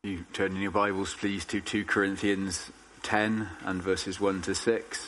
You turn in your Bibles, please, to 2 Corinthians 10 and verses 1 to 6.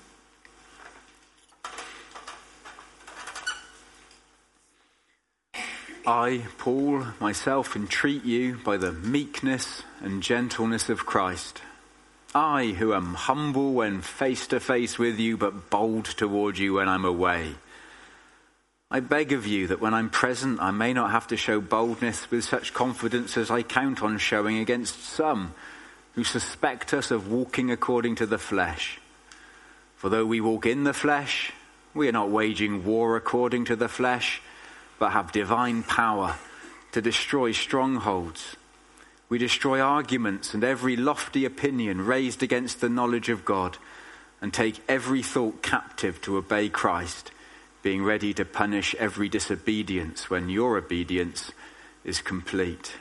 I, Paul, myself entreat you by the meekness and gentleness of Christ. I, who am humble when face to face with you, but bold toward you when I'm away. I beg of you that when I'm present, I may not have to show boldness with such confidence as I count on showing against some who suspect us of walking according to the flesh. For though we walk in the flesh, we are not waging war according to the flesh, but have divine power to destroy strongholds. We destroy arguments and every lofty opinion raised against the knowledge of God, and take every thought captive to obey Christ, being ready to punish every disobedience when your obedience is complete.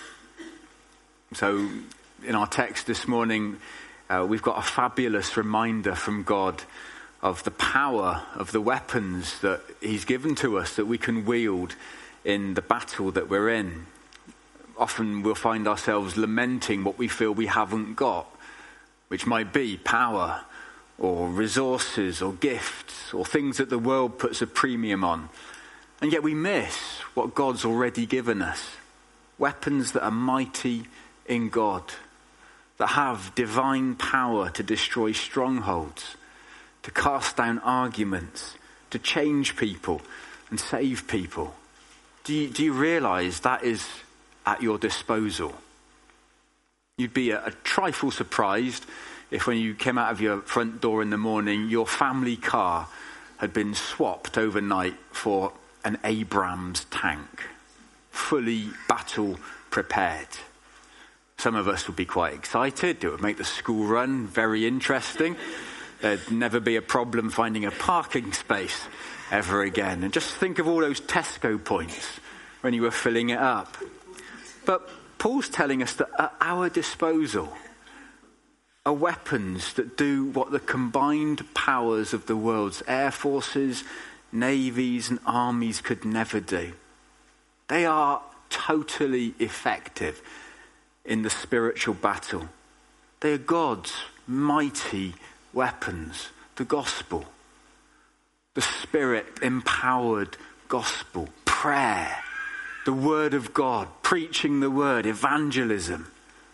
So, in our text this morning, we've got a fabulous reminder from God of the power of the weapons that he's given to us that we can wield in the battle that we're in. Often we'll find ourselves lamenting what we feel we haven't got, which might be power or resources or gifts or things that the world puts a premium on. And yet we miss what God's already given us. Weapons that are mighty in God, that have divine power to destroy strongholds, to cast down arguments, to change people and save people. Do you realise that is at your disposal? You'd be a trifle surprised if when you came out of your front door in the morning, your family car had been swapped overnight for an Abrams tank, fully battle prepared. Some of us would be quite excited. It would make the school run very interesting. There'd never be a problem finding a parking space ever again. And just think of all those Tesco points when you were filling it up. But Paul's telling us that at our disposal are weapons that do what the combined powers of the world's air forces, navies and armies could never do. They are totally effective in the spiritual battle. They are God's mighty weapons, the gospel, the spirit-empowered gospel, prayer, the word of God, preaching the word, evangelism.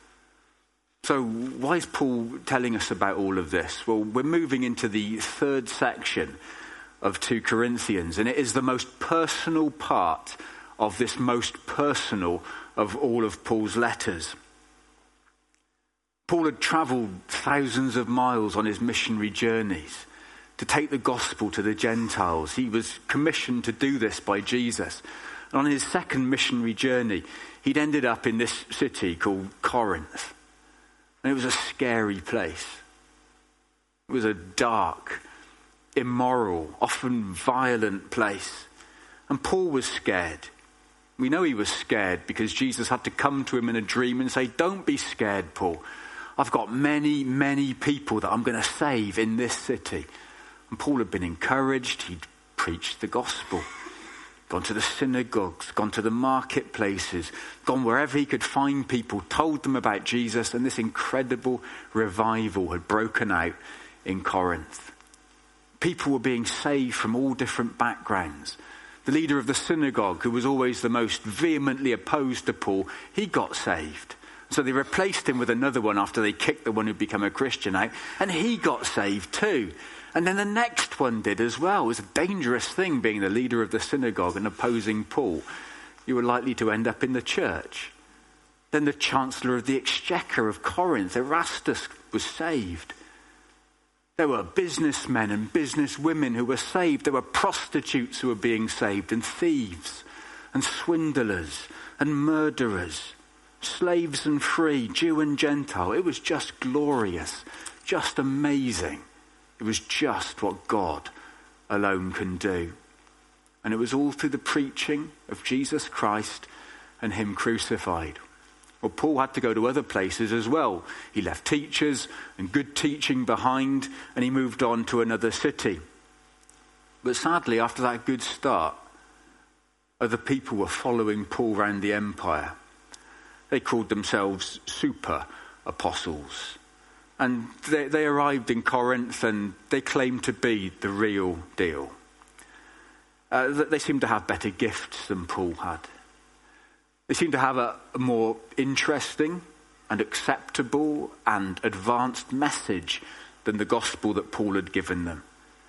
So why is Paul telling us about all of this? Well, we're moving into the third section of 2 Corinthians, and it is the most personal part of this most personal of all of Paul's letters. Paul had travelled thousands of miles on his missionary journeys to take the gospel to the Gentiles. He was commissioned to do this by Jesus. And on his second missionary journey, he'd ended up in this city called Corinth. And it was a scary place. It was a dark, immoral, often violent place. And Paul was scared. We know he was scared because Jesus had to come to him in a dream and say, "Don't be scared, Paul. I've got many, many people that I'm going to save in this city." And Paul had been encouraged. He'd preached the gospel, gone to the synagogues, gone to the marketplaces, gone wherever he could find people, told them about Jesus, and this incredible revival had broken out in Corinth. People were being saved from all different backgrounds. The leader of the synagogue, who was always the most vehemently opposed to Paul, he got saved. So they replaced him with another one after they kicked the one who'd become a Christian out, and he got saved too. And then the next one did as well. It was a dangerous thing being the leader of the synagogue and opposing Paul. You were likely to end up in the church. Then the chancellor of the exchequer of Corinth, Erastus, was saved. There were businessmen and businesswomen who were saved. There were prostitutes who were being saved, and thieves and swindlers and murderers, slaves and free, Jew and Gentile. It was just glorious, just amazing. It was just what God alone can do. And it was all through the preaching of Jesus Christ and him crucified. Well, Paul had to go to other places as well. He left teachers and good teaching behind, and he moved on to another city. But sadly, after that good start, other people were following Paul around the empire. They called themselves super apostles. And they arrived in Corinth and they claimed to be the real deal. They seemed to have better gifts than Paul had. They seemed to have a more interesting and acceptable and advanced message than the gospel that Paul had given them.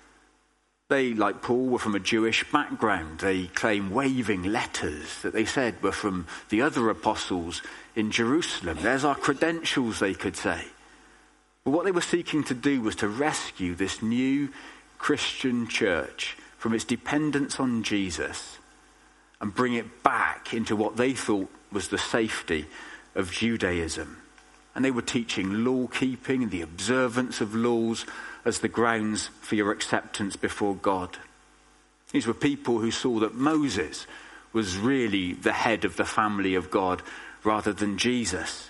They, like Paul, were from a Jewish background. They claim waving letters that they said were from the other apostles in Jerusalem. There's our credentials, they could say. But what they were seeking to do was to rescue this new Christian church from its dependence on Jesus and bring it back into what they thought was the safety of Judaism. And they were teaching law keeping and the observance of laws as the grounds for your acceptance before God. These were people who saw that Moses was really the head of the family of God rather than Jesus.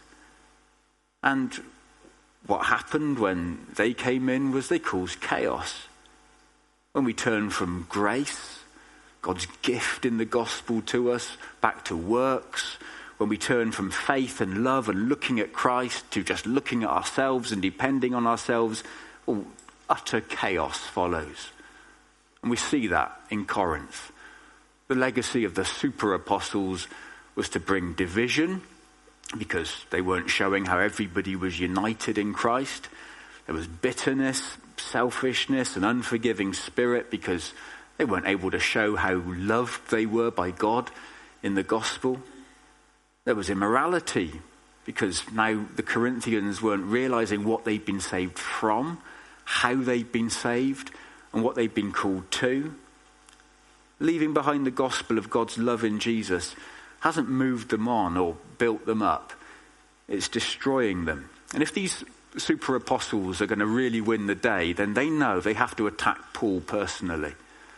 And what happened when they came in was they caused chaos. When we turn from grace, God's gift in the gospel to us, back to works, when we turn from faith and love and looking at Christ to just looking at ourselves and depending on ourselves, well, utter chaos follows. And we see that in Corinth. The legacy of the super apostles was to bring division because they weren't showing how everybody was united in Christ. There was bitterness, selfishness, and unforgiving spirit because they weren't able to show how loved they were by God in the gospel. There was immorality because now the Corinthians weren't realizing what they'd been saved from, how they'd been saved, and what they'd been called to. Leaving behind the gospel of God's love in Jesus hasn't moved them on or built them up. It's destroying them. And if these super apostles are going to really win the day, then they know they have to attack Paul personally.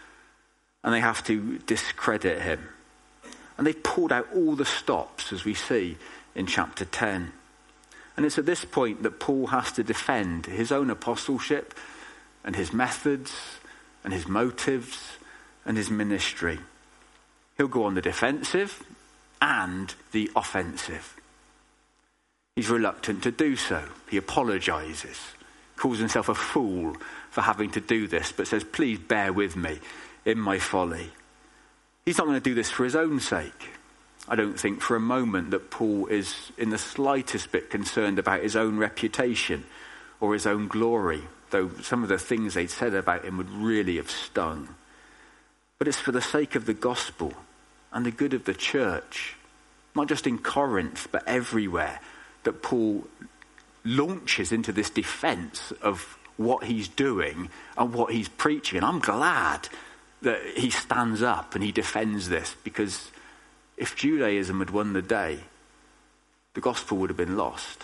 And they have to discredit him. And they've pulled out all the stops, as we see in chapter 10. And it's at this point that Paul has to defend his own apostleship and his methods and his motives and his ministry. He'll go on the defensive and the offensive. He's reluctant to do so. He apologizes, calls himself a fool for having to do this, but says, please bear with me in my folly. He's not going to do this for his own sake. I don't think for a moment that Paul is in the slightest bit concerned about his own reputation or his own glory, though some of the things they'd said about him would really have stung. But it's for the sake of the gospel and the good of the church, not just in Corinth, but everywhere, that Paul launches into this defense of what he's doing and what he's preaching. And I'm glad that he stands up and he defends this, because if Judaism had won the day, the gospel would have been lost.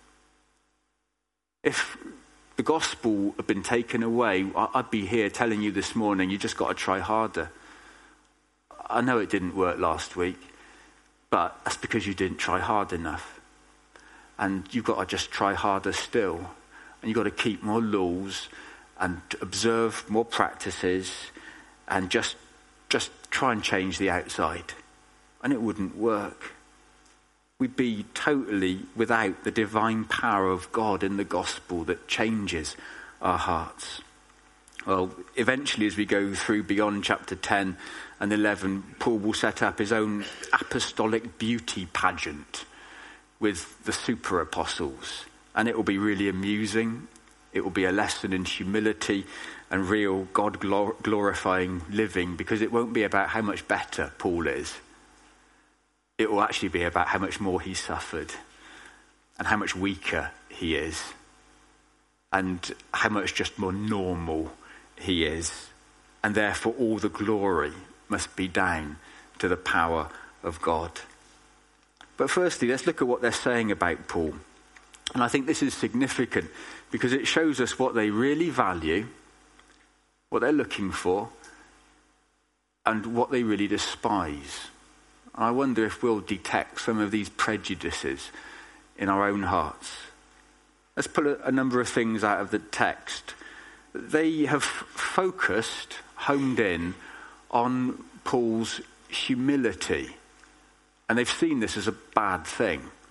If the gospel had been taken away, I'd be here telling you this morning, you just got to try harder. I know it didn't work last week, but that's because you didn't try hard enough. And you've got to just try harder still. And you've got to keep more laws and observe more practices and just try and change the outside. And it wouldn't work. We'd be totally without the divine power of God in the gospel that changes our hearts. Well, eventually as we go through beyond chapter 10 and 11, Paul will set up his own apostolic beauty pageant with the super apostles. And it will be really amusing. It will be a lesson in humility and real God glorifying living, because it won't be about how much better Paul is. It will actually be about how much more he suffered and how much weaker he is and how much just more normal he is. And therefore all the glory must be down to the power of God. But firstly, let's look at what they're saying about Paul. And I think this is significant because it shows us what they really value, what they're looking for, and what they really despise. And I wonder if we'll detect some of these prejudices in our own hearts. Let's pull a number of things out of the text. They have homed in on Paul's humility. And they've seen this as a bad thing.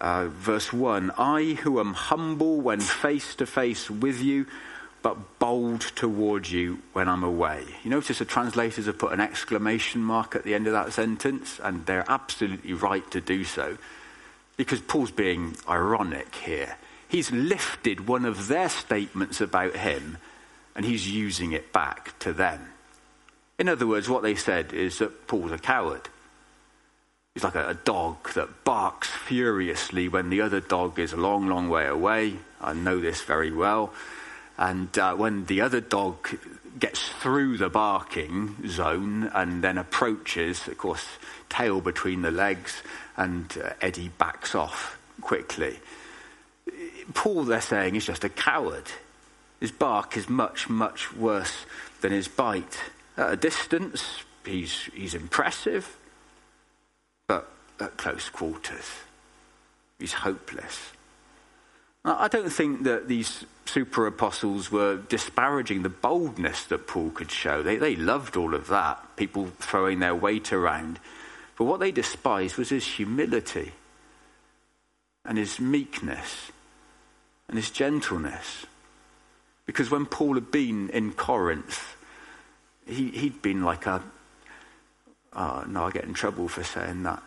Verse 1, I who am humble when face to face with you, but bold towards you when I'm away. You notice the translators have put an exclamation mark at the end of that sentence, and they're absolutely right to do so, because Paul's being ironic here. He's lifted one of their statements about him, and he's using it back to them. In other words, what they said is that Paul's a coward. He's like a dog that barks furiously when the other dog is a long, long way away. I know this very well. And when the other dog gets through the barking zone and then approaches, of course, tail between the legs, and Eddie backs off quickly. Paul, they're saying, is just a coward. His bark is much, much worse than his bite. At a distance, he's impressive. But at close quarters, he's hopeless. I don't think that these super apostles were disparaging the boldness that Paul could show. They loved all of that, people throwing their weight around. But what they despised was his humility and his meekness and his gentleness. Because when Paul had been in Corinth, he'd been like a... no, I get in trouble for saying that.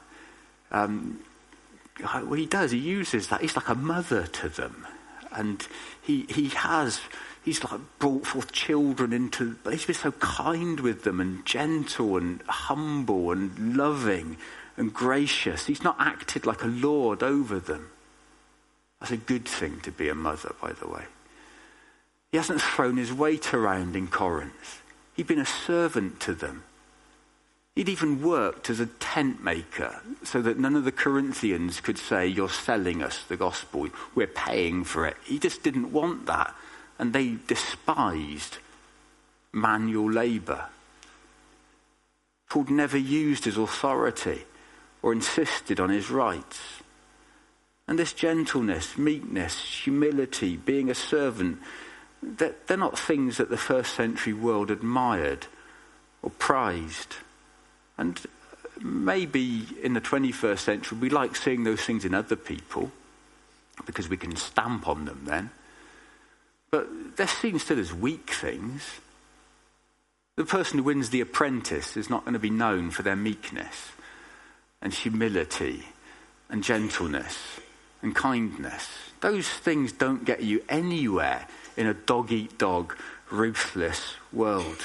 Well, he does. He uses that. He's like a mother to them, and he's like brought forth children into. But he's been so kind with them, and gentle, and humble, and loving, and gracious. He's not acted like a lord over them. That's a good thing to be a mother, by the way. He hasn't thrown his weight around in Corinth. He'd been a servant to them. He'd even worked as a tent maker so that none of the Corinthians could say, you're selling us the gospel, we're paying for it. He just didn't want that. And they despised manual labour. Paul never used his authority or insisted on his rights. And this gentleness, meekness, humility, being a servant, they're not things that the first century world admired or prized. And maybe in the 21st century, we like seeing those things in other people because we can stamp on them then. But they're seen still as weak things. The person who wins The Apprentice is not going to be known for their meekness and humility and gentleness and kindness. Those things don't get you anywhere in a dog-eat-dog, ruthless world.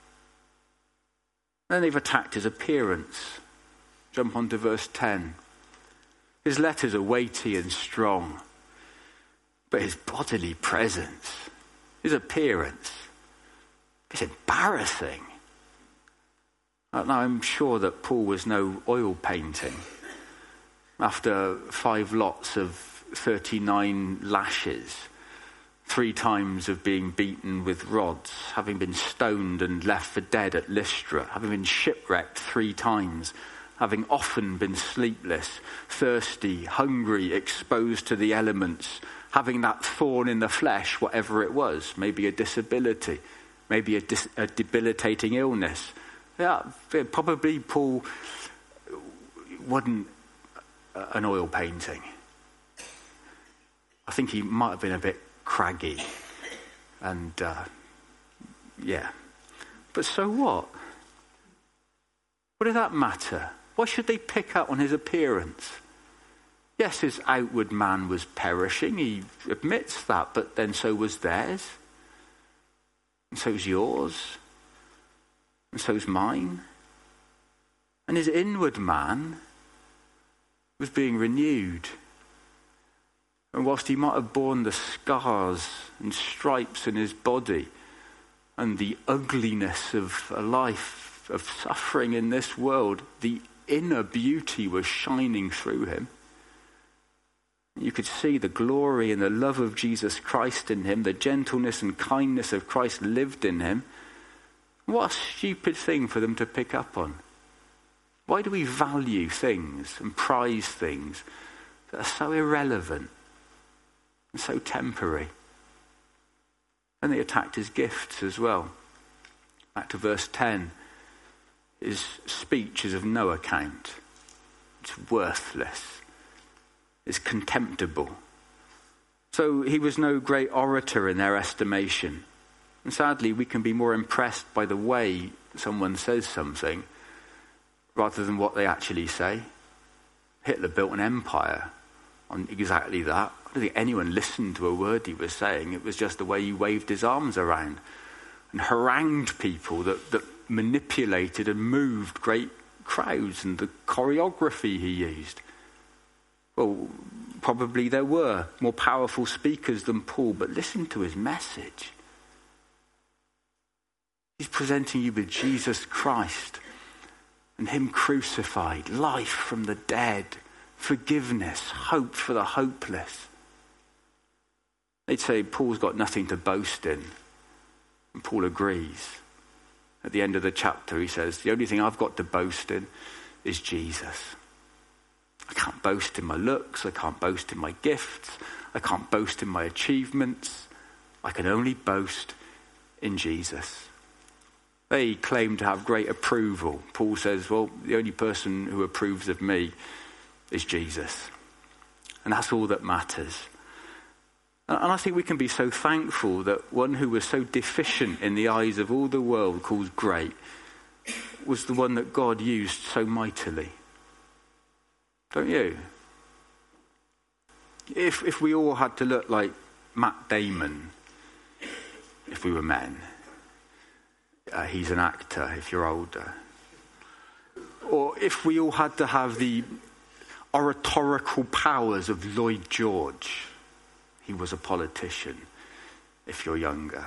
Then they've attacked his appearance. Jump on to verse 10. His letters are weighty and strong, but his bodily presence, his appearance, is embarrassing. Now, I'm sure that Paul was no oil painting. After 5 lots of 39 lashes, 3 times of being beaten with rods, having been stoned and left for dead at Lystra, having been shipwrecked 3 times, having often been sleepless, thirsty, hungry, exposed to the elements, having that thorn in the flesh, whatever it was, maybe a disability, maybe a debilitating illness. Yeah, probably Paul wasn't an oil painting. I think he might have been a bit craggy, and but so what? What did that matter? Why should they pick up on his appearance? Yes, his outward man was perishing, he admits that, but then so was theirs, and so was yours, and so was mine. And his inward man was being renewed. And whilst he might have borne the scars and stripes in his body and the ugliness of a life of suffering in this world, the inner beauty was shining through him. You could see the glory and the love of Jesus Christ in him, the gentleness and kindness of Christ lived in him. What a stupid thing for them to pick up on. Why do we value things and prize things that are so irrelevant and so temporary? And they attacked his gifts as well. Back to verse 10. His speech is of no account. It's worthless. is contemptible. So he was no great orator in their estimation. And sadly, we can be more impressed by the way someone says something rather than what they actually say. Hitler built an empire on exactly that. I don't think anyone listened to a word he was saying. It was just the way he waved his arms around and harangued people that manipulated and moved great crowds, and the choreography he used. Well, probably there were more powerful speakers than Paul, but listen to his message. He's presenting you with Jesus Christ and him crucified, life from the dead, forgiveness, hope for the hopeless. They'd say Paul's got nothing to boast in, and Paul agrees. At the end of the chapter he says, the only thing I've got to boast in is Jesus. I can't boast in my looks, I can't boast in my gifts, I can't boast in my achievements. I can only boast in Jesus. They claim to have great approval. Paul says, well, the only person who approves of me is Jesus. And that's all that matters. And I think we can be so thankful that one who was so deficient in the eyes of all the world called great was the one that God used so mightily. Don't you? If we all had to look like Matt Damon, if we were men, he's an actor if you're older. Or if we all had to have the oratorical powers of Lloyd George, he was a politician if you're younger.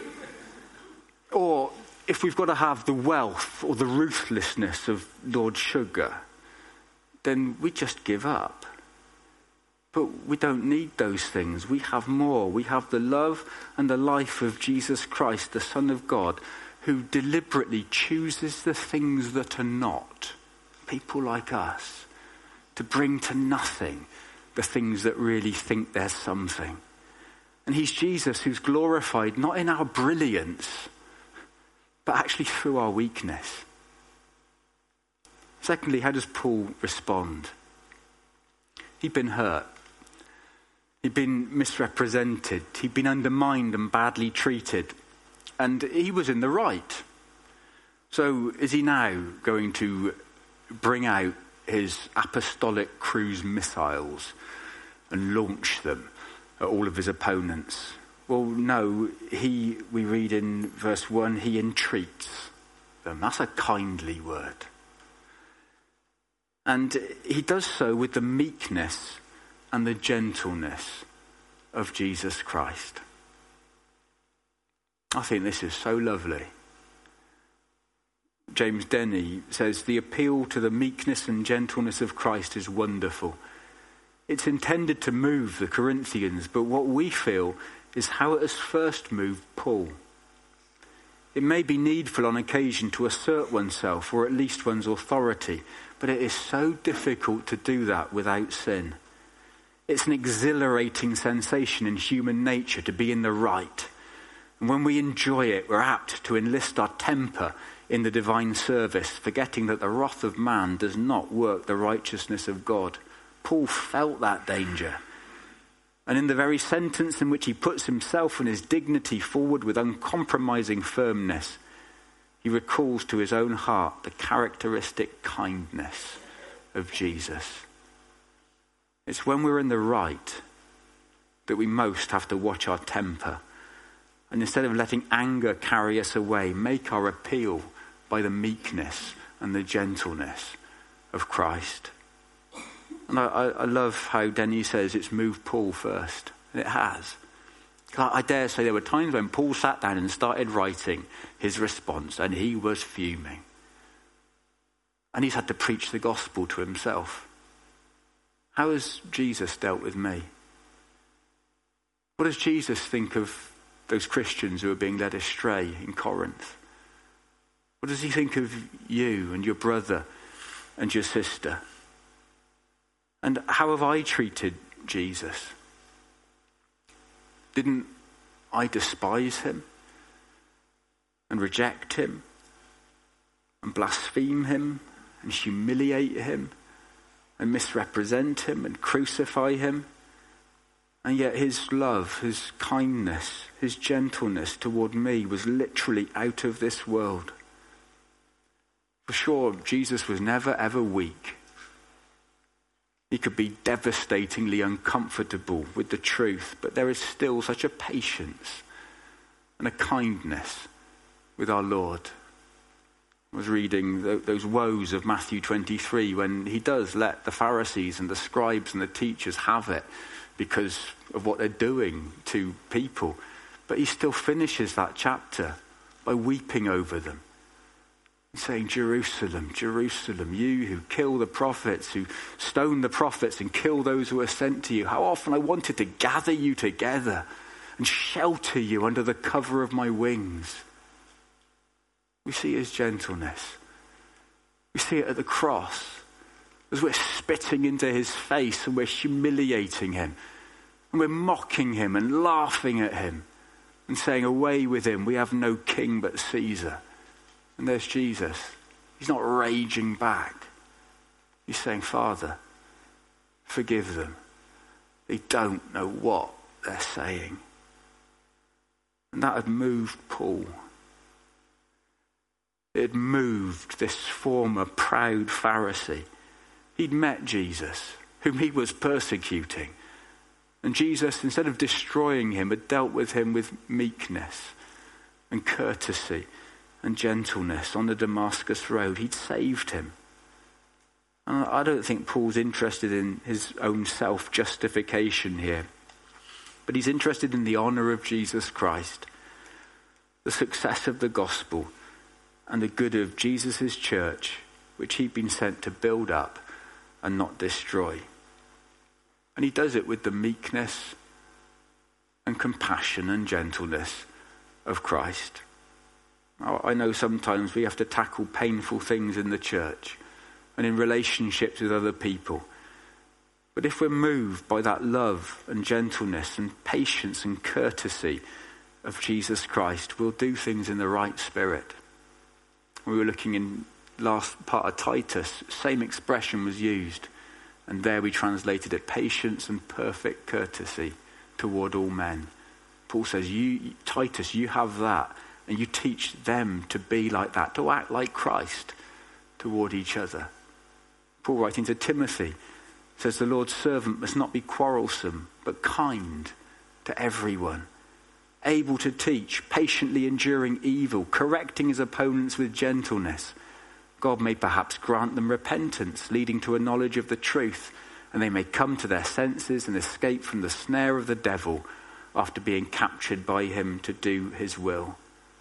Or if we've got to have the wealth or the ruthlessness of Lord Sugar, then we just give up. But we don't need those things. We have more. We have the love and the life of Jesus Christ, the Son of God, who deliberately chooses the things that are not, people like us, to bring to nothing the things that really think there's something. And he's Jesus who's glorified not in our brilliance, but actually through our weakness. Secondly, how does Paul respond? He'd been hurt. He'd been misrepresented. He'd been undermined and badly treated. And he was in the right. So is he now going to bring out his apostolic cruise missiles and launch them at all of his opponents? Well, no, we read in verse 1, he entreats them. That's a kindly word. And he does so with the meekness and the gentleness of Jesus Christ. I think this is so lovely. James Denny says, the appeal to the meekness and gentleness of Christ is wonderful. It's intended to move the Corinthians, but what we feel is how it has first moved Paul. It may be needful on occasion to assert oneself, or at least one's authority, but it is so difficult to do that without sin. It's an exhilarating sensation in human nature to be in the right. And when we enjoy it, we're apt to enlist our temper in the divine service, forgetting that the wrath of man does not work the righteousness of God. Paul felt that danger. And in the very sentence in which he puts himself and his dignity forward with uncompromising firmness, he recalls to his own heart the characteristic kindness of Jesus. It's when we're in the right that we most have to watch our temper. And instead of letting anger carry us away, make our appeal by the meekness and the gentleness of Christ. And I love how Denny says it's moved Paul first. And it has. I dare say there were times when Paul sat down and started writing his response and he was fuming. And he's had to preach the gospel to himself. How has Jesus dealt with me? What does Jesus think of those Christians who are being led astray in Corinth? What does he think of you and your brother and your sister? And how have I treated Jesus? Didn't I despise him and reject him and blaspheme him and humiliate him and misrepresent him and crucify him. And yet his love, his kindness, his gentleness toward me was literally out of this world. For sure, Jesus was never ever weak. He could be devastatingly uncomfortable with the truth, but there is still such a patience and a kindness with our Lord. I was reading those woes of Matthew 23 when he does let the Pharisees and the scribes and the teachers have it because of what they're doing to people. But he still finishes that chapter by weeping over them. Saying, Jerusalem, Jerusalem, you who kill the prophets, who stone the prophets and kill those who are sent to you. How often I wanted to gather you together and shelter you under the cover of my wings. We see his gentleness. We see it at the cross as we're spitting into his face and we're humiliating him. And we're mocking him and laughing at him and saying, away with him, we have no king but Caesar. And there's Jesus. He's not raging back. He's saying, Father, forgive them. They don't know what they're saying. And that had moved Paul. It had moved this former proud Pharisee. He'd met Jesus, whom he was persecuting. And Jesus, instead of destroying him, had dealt with him with meekness and courtesy and gentleness on the Damascus road. He'd saved him. And I don't think Paul's interested in his own self-justification here. But he's interested in the honour of Jesus Christ, the success of the gospel, and the good of Jesus' church, which he'd been sent to build up and not destroy. And he does it with the meekness and compassion and gentleness of Christ. I know sometimes we have to tackle painful things in the church and in relationships with other people. But if we're moved by that love and gentleness and patience and courtesy of Jesus Christ, we'll do things in the right spirit. We were looking in last part of Titus, same expression was used. And there we translated it, patience and perfect courtesy toward all men. Paul says, Titus, you have that. And you teach them to be like that, to act like Christ toward each other. Paul writing to Timothy says the Lord's servant must not be quarrelsome, but kind to everyone, able to teach, patiently enduring evil, correcting his opponents with gentleness. God may perhaps grant them repentance, leading to a knowledge of the truth, and they may come to their senses and escape from the snare of the devil after being captured by him to do his will.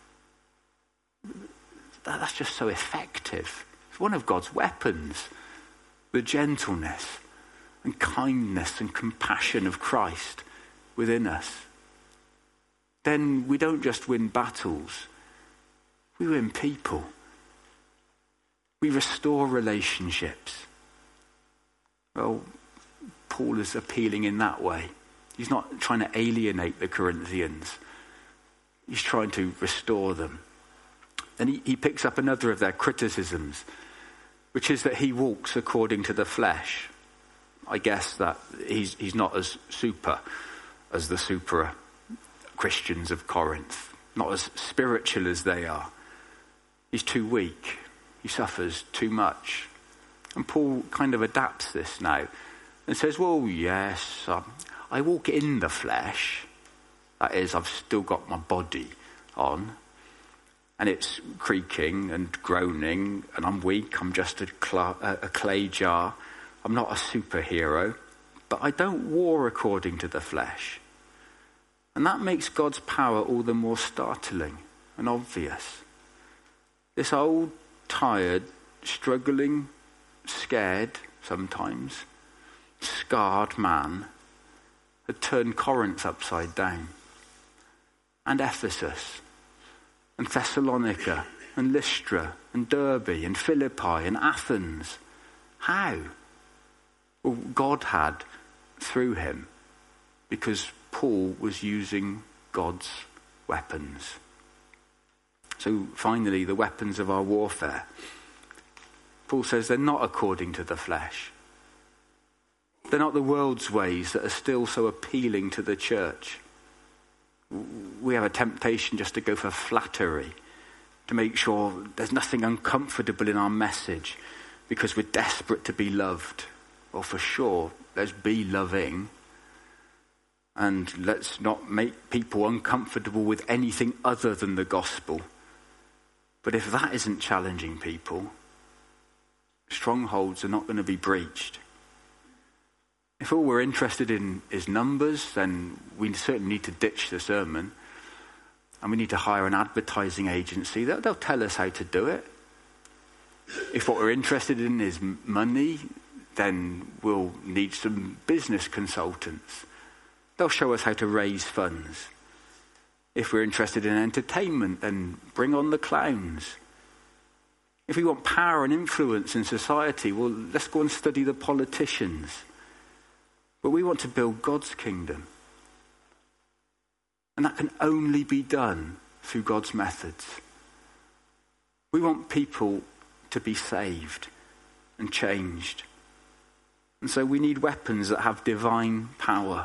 That's just so effective. It's one of God's weapons, the gentleness and kindness and compassion of Christ within us. Then we don't just win battles, we win people. We restore relationships. Well, Paul is appealing in that way. He's not trying to alienate the Corinthians. He's trying to restore them. And he picks up another of their criticisms, which is that he walks according to the flesh. I guess that he's not as super as the super Christians of Corinth, not as spiritual as they are. He's too weak. He suffers too much. And Paul kind of adapts this now and says, well, yes, I walk in the flesh. That is, I've still got my body on. And it's creaking and groaning, and I'm weak. I'm just a clay jar. I'm not a superhero. But I don't war according to the flesh. And that makes God's power all the more startling and obvious. This old, tired, struggling, scared sometimes, scarred man had turned Corinth upside down. And Ephesus, and Thessalonica, and Lystra, and Derbe, and Philippi, and Athens. How? Well, God had through him, because Paul was using God's weapons. So finally, the weapons of our warfare. Paul says they're not according to the flesh. They're not the world's ways that are still so appealing to the church. We have a temptation just to go for flattery, to make sure there's nothing uncomfortable in our message because we're desperate to be loved. Well, for sure, let's be loving. And let's not make people uncomfortable with anything other than the gospel. But if that isn't challenging people, strongholds are not going to be breached. If all we're interested in is numbers, then we certainly need to ditch the sermon. And we need to hire an advertising agency. They'll tell us how to do it. If what we're interested in is money, then we'll need some business consultants. They'll show us how to raise funds. If we're interested in entertainment, then bring on the clowns. If we want power and influence in society, well, let's go and study the politicians. But we want to build God's kingdom. And that can only be done through God's methods. We want people to be saved and changed. And so we need weapons that have divine power.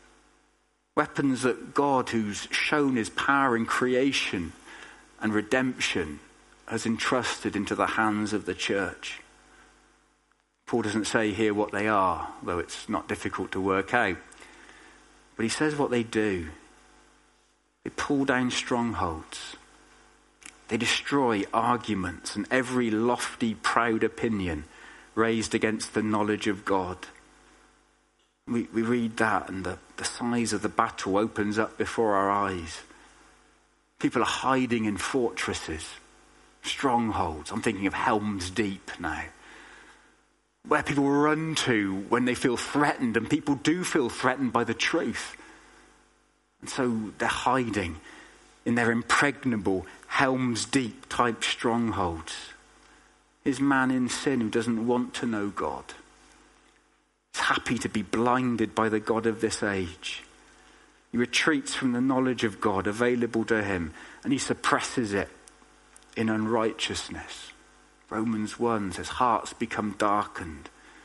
Weapons that God, who's shown his power in creation and redemption, has entrusted into the hands of the church. Paul doesn't say here what they are, though it's not difficult to work out. But he says what they do. They pull down strongholds. They destroy arguments and every lofty, proud opinion raised against the knowledge of God. We read that and the size of the battle opens up before our eyes. People are hiding in fortresses, strongholds. I'm thinking of Helm's Deep now, where people run to when they feel threatened, and people do feel threatened by the truth. And so they're hiding in their impregnable Helm's Deep type strongholds. Here's man in sin who doesn't want to know God. He's happy to be blinded by the God of this age. He retreats from the knowledge of God available to him, and he suppresses it in unrighteousness. Romans 1 says hearts become darkened.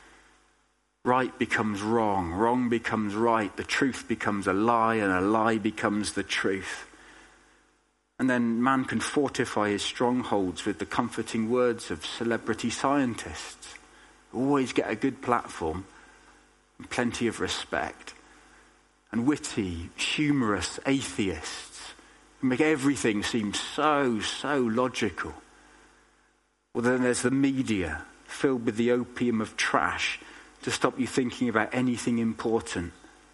Right becomes wrong. Wrong becomes right. The truth becomes a lie, and a lie becomes the truth. And then man can fortify his strongholds with the comforting words of celebrity scientists. Always get a good platform and plenty of respect. And witty, humorous atheists who make everything seem so logical. Well, then there's the media filled with the opium of trash to stop you thinking about anything important.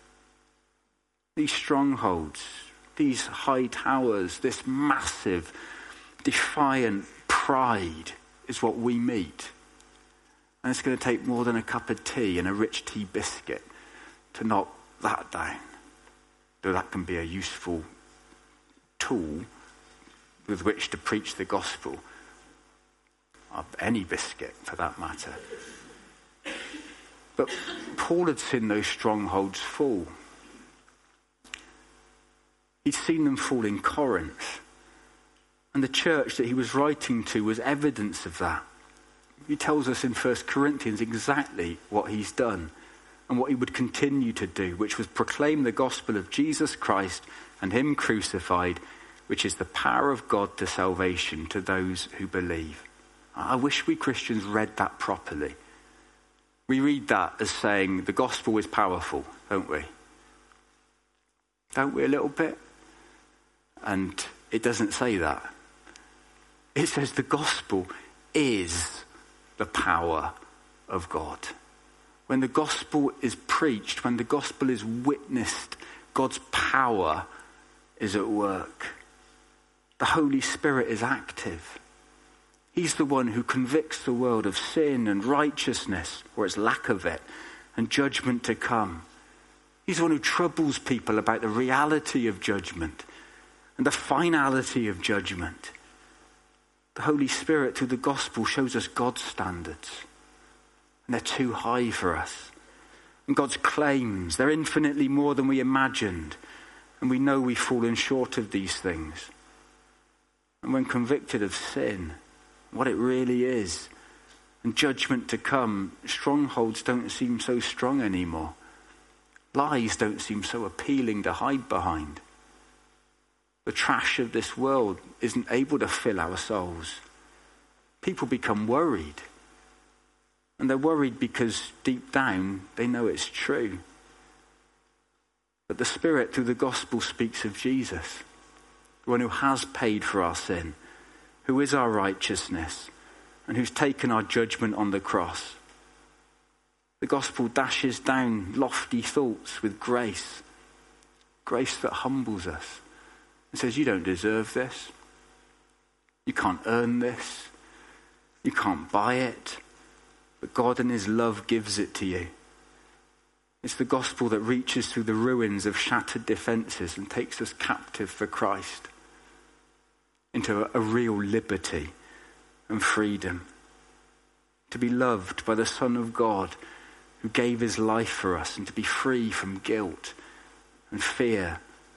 These strongholds, these high towers, this massive, defiant pride is what we meet. And it's going to take more than a cup of tea and a rich tea biscuit to knock that down. Though that can be a useful tool with which to preach the gospel. Of any biscuit, for that matter. But Paul had seen those strongholds fall. He'd seen them fall in Corinth. And the church that he was writing to was evidence of that. He tells us in 1 Corinthians exactly what he's done and what he would continue to do, which was proclaim the gospel of Jesus Christ and him crucified, which is the power of God to salvation to those who believe. I wish we Christians read that properly. We read that as saying the gospel is powerful, don't we? Don't we a little bit? And it doesn't say that. It says the gospel is the power of God. When the gospel is preached, when the gospel is witnessed, God's power is at work. The Holy Spirit is active. He's the one who convicts the world of sin and righteousness, or its lack of it, and judgment to come. He's the one who troubles people about the reality of judgment and the finality of judgment. The Holy Spirit, through the gospel, shows us God's standards. And they're too high for us. And God's claims, they're infinitely more than we imagined. And we know we've fallen short of these things. And when convicted of sin, what it really is, and judgment to come, strongholds don't seem so strong anymore. Lies don't seem so appealing to hide behind. The trash of this world isn't able to fill our souls. People become worried. And they're worried because deep down they know it's true. But the Spirit through the gospel speaks of Jesus, the one who has paid for our sin, who is our righteousness, and who's taken our judgment on the cross. The gospel dashes down lofty thoughts with grace, grace that humbles us and says, you don't deserve this. You can't earn this. You can't buy it. But God in his love gives it to you. It's the gospel that reaches through the ruins of shattered defenses and takes us captive for Christ into a real liberty and freedom. To be loved by the Son of God who gave his life for us, and to be free from guilt and fear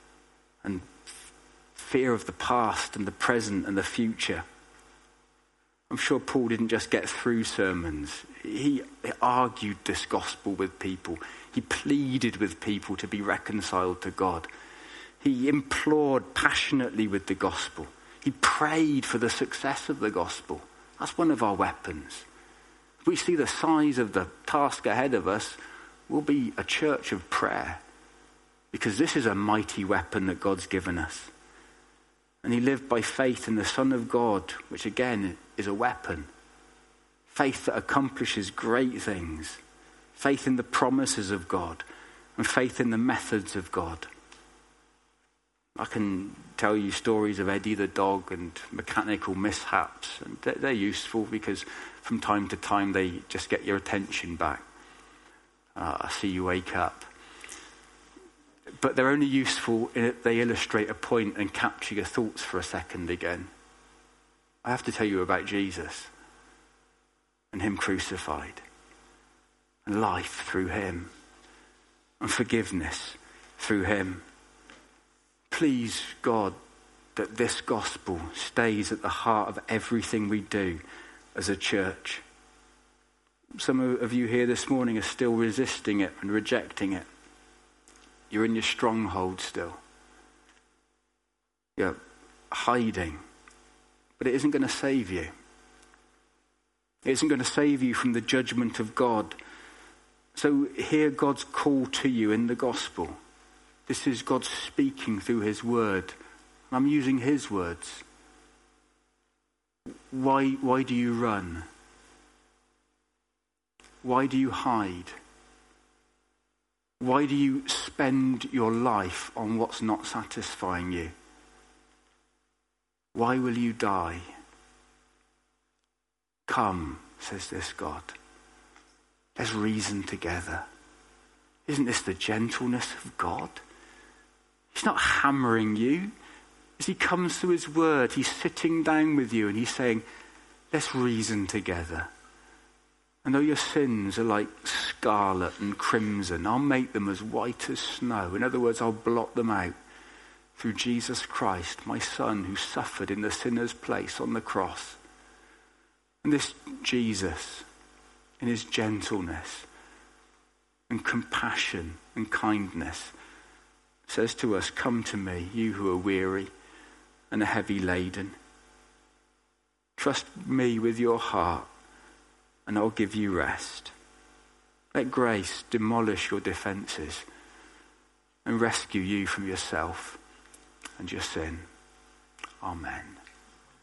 of the past and the present and the future. I'm sure Paul didn't just get through sermons. He argued this gospel with people. He pleaded with people to be reconciled to God. He implored passionately with the gospel. He prayed for the success of the gospel. That's one of our weapons. If we see the size of the task ahead of us, we'll be a church of prayer, because this is a mighty weapon that God's given us. And he lived by faith in the Son of God, which again is a weapon. Faith that accomplishes great things. Faith in the promises of God, and faith in the methods of God. I can tell you stories of Eddie the dog and mechanical mishaps, and they're useful because from time to time they just get your attention back. I see you wake up. But they're only useful in that they illustrate a point and capture your thoughts for a second again. I have to tell you about Jesus and him crucified, and life through him, and forgiveness through him. Please, God, that this gospel stays at the heart of everything we do as a church. Some of you here this morning are still resisting it and rejecting it. You're in your stronghold still. You're hiding. But it isn't going to save you. It isn't going to save you from the judgment of God. So hear God's call to you in the gospel. This is God speaking through his word. I'm using his words. Why do you run? Why do you hide? Why do you spend your life on what's not satisfying you? Why will you die? Come, says this God. Let's reason together. Isn't this the gentleness of God? He's not hammering you. As he comes through his word, he's sitting down with you and he's saying, let's reason together. And though your sins are like scarlet and crimson, I'll make them as white as snow. In other words, I'll blot them out through Jesus Christ, my Son, who suffered in the sinner's place on the cross. And this Jesus, in his gentleness and compassion and kindness, says to us, come to me, you who are weary and are heavy laden. Trust me with your heart, and I'll give you rest. Let grace demolish your defenses and rescue you from yourself and your sin. Amen.